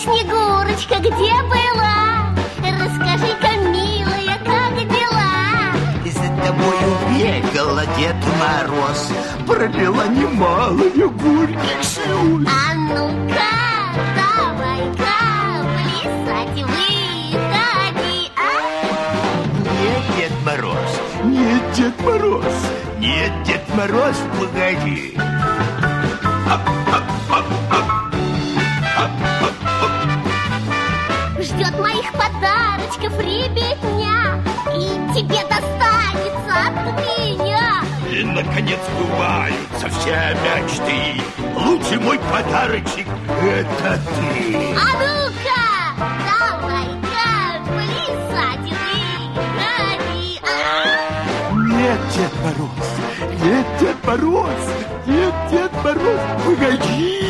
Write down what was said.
Снегурочка, где была? Расскажи-ка, милая, как дела? За тобою бегала Дед Мороз, пролила немало горьких слез. А ну-ка, давай-ка плясать выходи, Нет, Дед Мороз, нет, Дед Мороз, нет, Дед Мороз, погоди. Ждет моих подарочков ребятня, и тебе достанется от меня. И, наконец, сбываются все мечты. Лучший мой подарочек — это ты. А ну-ка, давай-ка плясать выходи. Нет, Дед Мороз, нет, Дед Мороз, нет, Дед Мороз, погоди.